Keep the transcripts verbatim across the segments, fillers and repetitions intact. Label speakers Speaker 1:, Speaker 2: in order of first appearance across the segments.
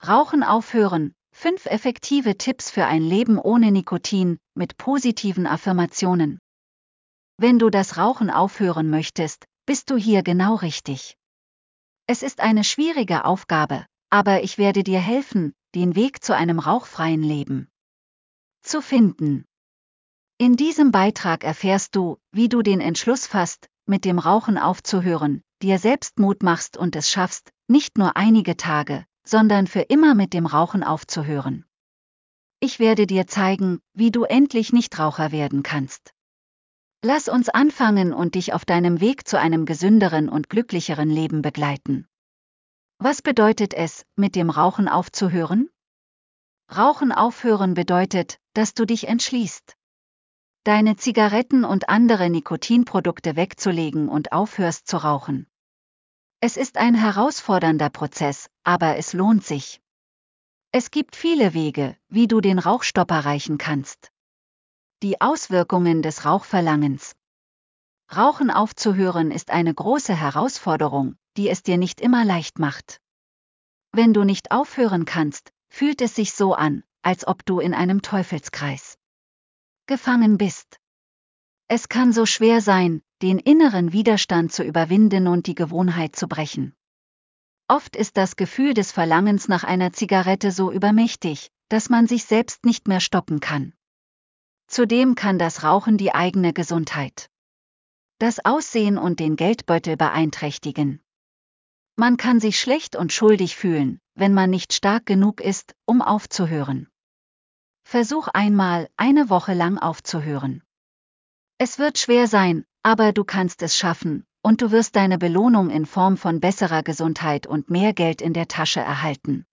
Speaker 1: Rauchen aufhören. Fünf effektive Tipps für ein Leben ohne Nikotin, mit positiven Affirmationen. Wenn du das Rauchen aufhören möchtest, bist du hier genau richtig. Es ist eine schwierige Aufgabe, aber ich werde dir helfen, den Weg zu einem rauchfreien Leben zu finden. In diesem Beitrag erfährst du, wie du den Entschluss fasst, mit dem Rauchen aufzuhören, dir selbst Mut machst und es schaffst, nicht nur einige Tage, sondern für immer mit dem Rauchen aufzuhören. Ich werde dir zeigen, wie du endlich Nichtraucher werden kannst. Lass uns anfangen und dich auf deinem Weg zu einem gesünderen und glücklicheren Leben begleiten. Was bedeutet es, mit dem Rauchen aufzuhören? Rauchen aufhören bedeutet, dass du dich entschließt, deine Zigaretten und andere Nikotinprodukte wegzulegen und aufhörst zu rauchen. Es ist ein herausfordernder Prozess, aber es lohnt sich. Es gibt viele Wege, wie du den Rauchstopp erreichen kannst. Die Auswirkungen des Rauchverlangens. Rauchen aufzuhören ist eine große Herausforderung, die es dir nicht immer leicht macht. Wenn du nicht aufhören kannst, fühlt es sich so an, als ob du in einem Teufelskreis gefangen bist. Es kann so schwer sein, den inneren Widerstand zu überwinden und die Gewohnheit zu brechen. Oft ist das Gefühl des Verlangens nach einer Zigarette so übermächtig, dass man sich selbst nicht mehr stoppen kann. Zudem kann das Rauchen die eigene Gesundheit, das Aussehen und den Geldbeutel beeinträchtigen. Man kann sich schlecht und schuldig fühlen, wenn man nicht stark genug ist, um aufzuhören. Versuch einmal, eine Woche lang aufzuhören. Es wird schwer sein, aber du kannst es schaffen, und du wirst deine Belohnung in Form von besserer Gesundheit und mehr Geld in der Tasche erhalten.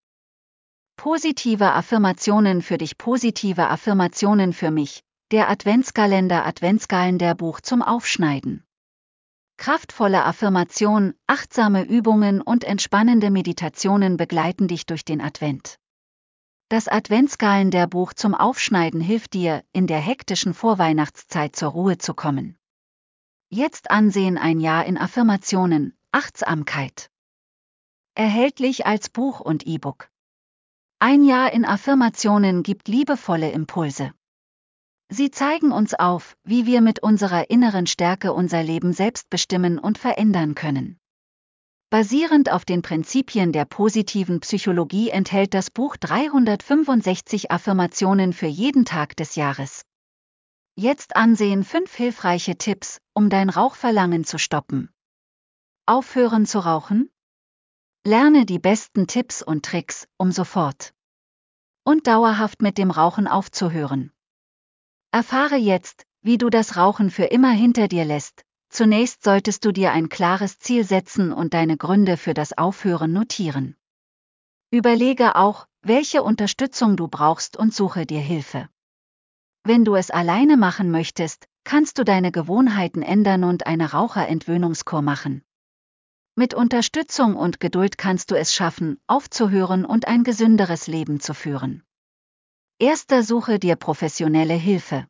Speaker 1: Positive Affirmationen für dich. Positive Affirmationen für mich. Der Adventskalender. Adventskalender-Buch zum Aufschneiden. Kraftvolle Affirmation, achtsame Übungen und entspannende Meditationen begleiten dich durch den Advent. Das Adventskalender-Buch zum Aufschneiden hilft dir, in der hektischen Vorweihnachtszeit zur Ruhe zu kommen. Jetzt ansehen: Ein Jahr in Affirmationen, Achtsamkeit. Erhältlich als Buch und E-Book. Ein Jahr in Affirmationen gibt liebevolle Impulse. Sie zeigen uns auf, wie wir mit unserer inneren Stärke unser Leben selbst bestimmen und verändern können. Basierend auf den Prinzipien der positiven Psychologie enthält das Buch dreihundertfünfundsechzig Affirmationen für jeden Tag des Jahres. Jetzt ansehen: Fünf hilfreiche Tipps, um dein Rauchverlangen zu stoppen. Aufhören zu rauchen? Lerne die besten Tipps und Tricks, um sofort und dauerhaft mit dem Rauchen aufzuhören. Erfahre jetzt, wie du das Rauchen für immer hinter dir lässt. Zunächst solltest du dir ein klares Ziel setzen und deine Gründe für das Aufhören notieren. Überlege auch, welche Unterstützung du brauchst und suche dir Hilfe. Wenn du es alleine machen möchtest, kannst du deine Gewohnheiten ändern und eine Raucherentwöhnungskur machen. Mit Unterstützung und Geduld kannst du es schaffen, aufzuhören und ein gesünderes Leben zu führen. Erster: Suche dir professionelle Hilfe.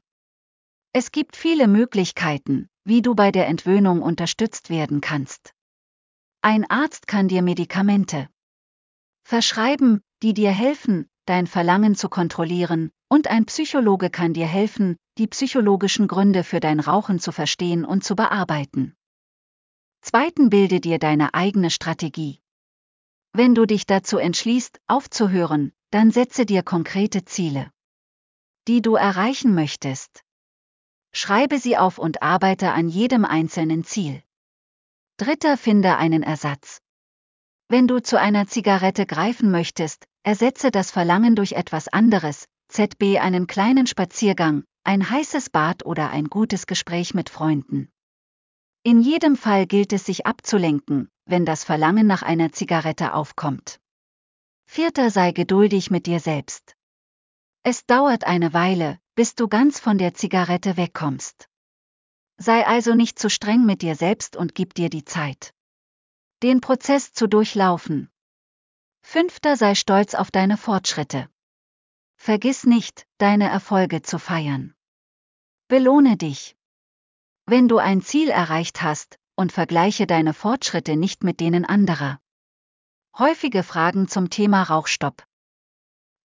Speaker 1: Es gibt viele Möglichkeiten, wie du bei der Entwöhnung unterstützt werden kannst. Ein Arzt kann dir Medikamente verschreiben, die dir helfen, dein Verlangen zu kontrollieren, und ein Psychologe kann dir helfen, die psychologischen Gründe für dein Rauchen zu verstehen und zu bearbeiten. Zweitens: Bilde dir deine eigene Strategie. Wenn du dich dazu entschließt, aufzuhören, dann setze dir konkrete Ziele, die du erreichen möchtest. Schreibe sie auf und arbeite an jedem einzelnen Ziel. Dritter: Finde einen Ersatz. Wenn du zu einer Zigarette greifen möchtest, ersetze das Verlangen durch etwas anderes, zum Beispiel einen kleinen Spaziergang, ein heißes Bad oder ein gutes Gespräch mit Freunden. In jedem Fall gilt es, sich abzulenken, wenn das Verlangen nach einer Zigarette aufkommt. Vierter: Sei geduldig mit dir selbst. Es dauert eine Weile, bis du ganz von der Zigarette wegkommst. Sei also nicht zu streng mit dir selbst und gib dir die Zeit, den Prozess zu durchlaufen. Fünfter: Sei stolz auf deine Fortschritte. Vergiss nicht, deine Erfolge zu feiern. Belohne dich, wenn du ein Ziel erreicht hast, und vergleiche deine Fortschritte nicht mit denen anderer. Häufige Fragen zum Thema Rauchstopp.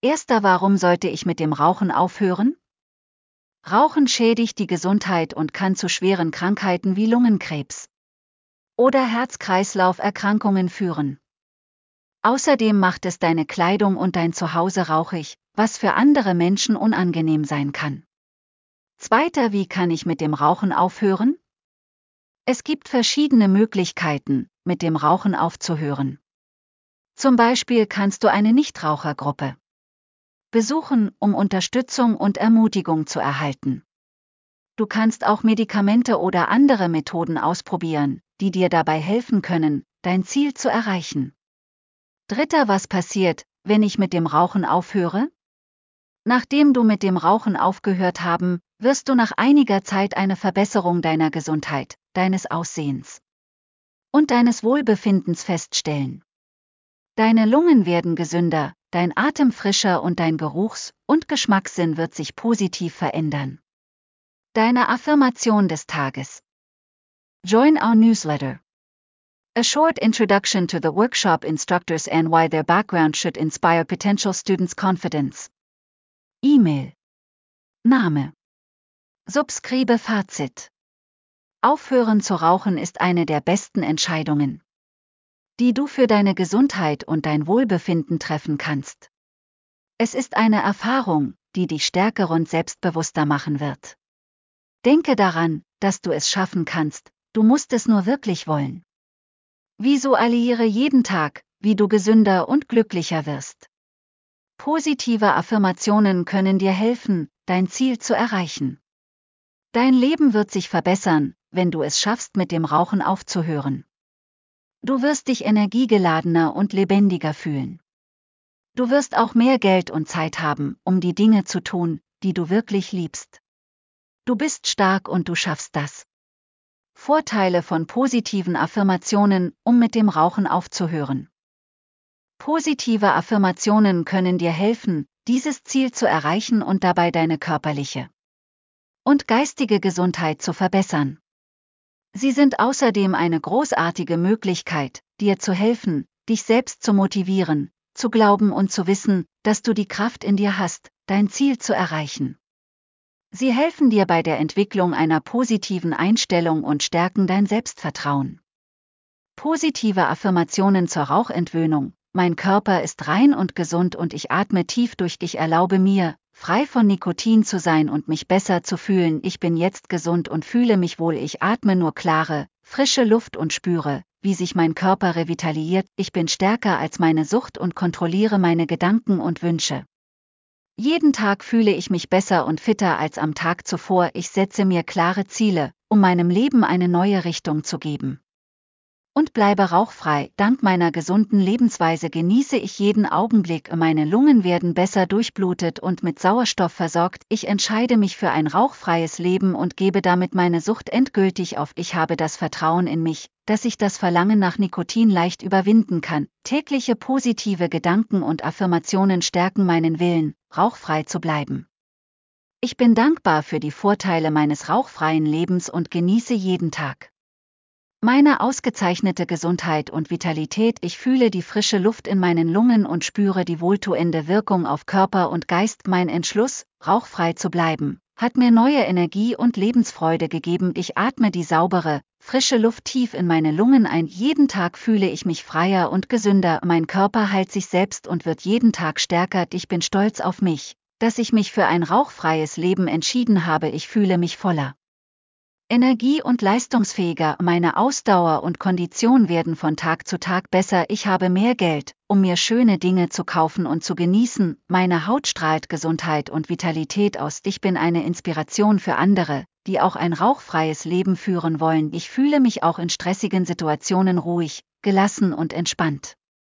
Speaker 1: Erster, warum sollte ich mit dem Rauchen aufhören? Rauchen schädigt die Gesundheit und kann zu schweren Krankheiten wie Lungenkrebs oder Herz-Kreislauf-Erkrankungen führen. Außerdem macht es deine Kleidung und dein Zuhause rauchig, was für andere Menschen unangenehm sein kann. Zweiter, wie kann ich mit dem Rauchen aufhören? Es gibt verschiedene Möglichkeiten, mit dem Rauchen aufzuhören. Zum Beispiel kannst du eine Nichtrauchergruppe besuchen, um Unterstützung und Ermutigung zu erhalten. Du kannst auch Medikamente oder andere Methoden ausprobieren, die dir dabei helfen können, dein Ziel zu erreichen. Dritter, was passiert, wenn ich mit dem Rauchen aufhöre? Nachdem du mit dem Rauchen aufgehört haben, wirst du nach einiger Zeit eine Verbesserung deiner Gesundheit, deines Aussehens und deines Wohlbefindens feststellen. Deine Lungen werden gesünder, dein Atem frischer und dein Geruchs- und Geschmackssinn wird sich positiv verändern. Deine Affirmation des Tages. Join our newsletter. A short introduction to the workshop instructors and why their background should inspire potential students' confidence. E-Mail. Name. Subscribe. Fazit. Aufhören zu rauchen ist eine der besten Entscheidungen, die du für deine Gesundheit und dein Wohlbefinden treffen kannst. Es ist eine Erfahrung, die dich stärker und selbstbewusster machen wird. Denke daran, dass du es schaffen kannst, du musst es nur wirklich wollen. Visualisiere jeden Tag, wie du gesünder und glücklicher wirst. Positive Affirmationen können dir helfen, dein Ziel zu erreichen. Dein Leben wird sich verbessern, wenn du es schaffst, mit dem Rauchen aufzuhören. Du wirst dich energiegeladener und lebendiger fühlen. Du wirst auch mehr Geld und Zeit haben, um die Dinge zu tun, die du wirklich liebst. Du bist stark und du schaffst das. Vorteile von positiven Affirmationen, um mit dem Rauchen aufzuhören. Positive Affirmationen können dir helfen, dieses Ziel zu erreichen und dabei deine körperliche und geistige Gesundheit zu verbessern. Sie sind außerdem eine großartige Möglichkeit, dir zu helfen, dich selbst zu motivieren, zu glauben und zu wissen, dass du die Kraft in dir hast, dein Ziel zu erreichen. Sie helfen dir bei der Entwicklung einer positiven Einstellung und stärken dein Selbstvertrauen. Positive Affirmationen zur Rauchentwöhnung. Mein Körper ist rein und gesund und ich atme tief durch. Ich erlaube mir, frei von Nikotin zu sein und mich besser zu fühlen. Ich bin jetzt gesund und fühle mich wohl. Ich atme nur klare, frische Luft und spüre, wie sich mein Körper revitaliert. Ich bin stärker als meine Sucht und kontrolliere meine Gedanken und Wünsche. Jeden Tag fühle ich mich besser und fitter als am Tag zuvor. Ich setze mir klare Ziele, um meinem Leben eine neue Richtung zu geben. Und bleibe rauchfrei. Dank meiner gesunden Lebensweise genieße ich jeden Augenblick. Meine Lungen werden besser durchblutet und mit Sauerstoff versorgt. Ich entscheide mich für ein rauchfreies Leben und gebe damit meine Sucht endgültig auf. Ich habe das Vertrauen in mich, dass ich das Verlangen nach Nikotin leicht überwinden kann. Tägliche positive Gedanken und Affirmationen stärken meinen Willen, rauchfrei zu bleiben. Ich bin dankbar für die Vorteile meines rauchfreien Lebens und genieße jeden Tag meine ausgezeichnete Gesundheit und Vitalität. Ich fühle die frische Luft in meinen Lungen und spüre die wohltuende Wirkung auf Körper und Geist. Mein Entschluss, rauchfrei zu bleiben, hat mir neue Energie und Lebensfreude gegeben. Ich atme die saubere, frische Luft tief in meine Lungen ein. Jeden Tag fühle ich mich freier und gesünder. Mein Körper heilt sich selbst und wird jeden Tag stärker. Ich bin stolz auf mich, dass ich mich für ein rauchfreies Leben entschieden habe. Ich fühle mich voller Energie und leistungsfähiger. Meine Ausdauer und Kondition werden von Tag zu Tag besser. Ich habe mehr Geld, um mir schöne Dinge zu kaufen und zu genießen. Meine Haut strahlt Gesundheit und Vitalität aus. Ich bin eine Inspiration für andere, die auch ein rauchfreies Leben führen wollen. Ich fühle mich auch in stressigen Situationen ruhig, gelassen und entspannt.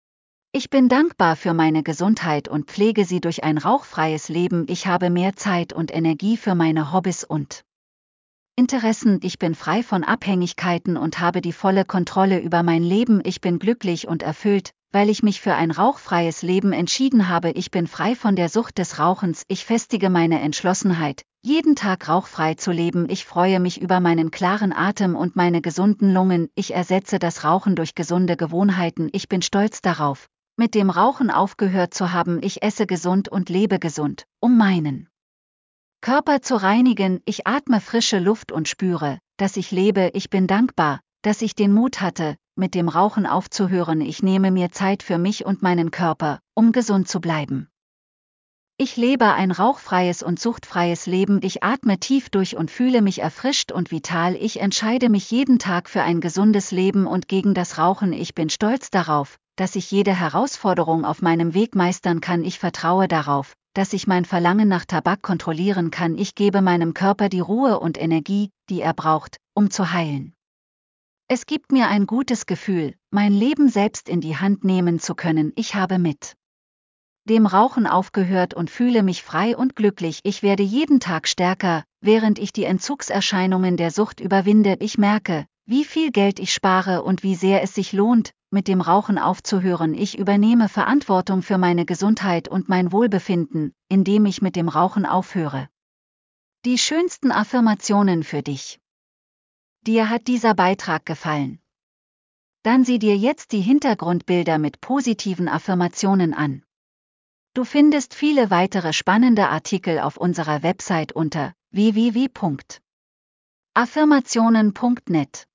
Speaker 1: Ich bin dankbar für meine Gesundheit und pflege sie durch ein rauchfreies Leben. Ich habe mehr Zeit und Energie für meine Hobbys und Interessen. Ich bin frei von Abhängigkeiten und habe die volle Kontrolle über mein Leben. Ich bin glücklich und erfüllt, weil ich mich für ein rauchfreies Leben entschieden habe. Ich bin frei von der Sucht des Rauchens. Ich festige meine Entschlossenheit, jeden Tag rauchfrei zu leben. Ich freue mich über meinen klaren Atem und meine gesunden Lungen. Ich ersetze das Rauchen durch gesunde Gewohnheiten. Ich bin stolz darauf, mit dem Rauchen aufgehört zu haben. Ich esse gesund und lebe gesund, um meinen Körper zu reinigen. Ich atme frische Luft und spüre, dass ich lebe. Ich bin dankbar, dass ich den Mut hatte, mit dem Rauchen aufzuhören. Ich nehme mir Zeit für mich und meinen Körper, um gesund zu bleiben. Ich lebe ein rauchfreies und suchtfreies Leben. Ich atme tief durch und fühle mich erfrischt und vital. Ich entscheide mich jeden Tag für ein gesundes Leben und gegen das Rauchen. Ich bin stolz darauf, dass ich jede Herausforderung auf meinem Weg meistern kann. Ich vertraue darauf, dass ich mein Verlangen nach Tabak kontrollieren kann. Ich gebe meinem Körper die Ruhe und Energie, die er braucht, um zu heilen. Es gibt mir ein gutes Gefühl, mein Leben selbst in die Hand nehmen zu können. Ich habe mit dem Rauchen aufgehört und fühle mich frei und glücklich. Ich werde jeden Tag stärker, während ich die Entzugserscheinungen der Sucht überwinde. Ich merke, wie viel Geld ich spare und wie sehr es sich lohnt, mit dem Rauchen aufzuhören. Ich übernehme Verantwortung für meine Gesundheit und mein Wohlbefinden, indem ich mit dem Rauchen aufhöre. Die schönsten Affirmationen für dich. Dir hat dieser Beitrag gefallen? Dann sieh dir jetzt die Hintergrundbilder mit positiven Affirmationen an. Du findest viele weitere spannende Artikel auf unserer Website unter w w w punkt affirmationen punkt net.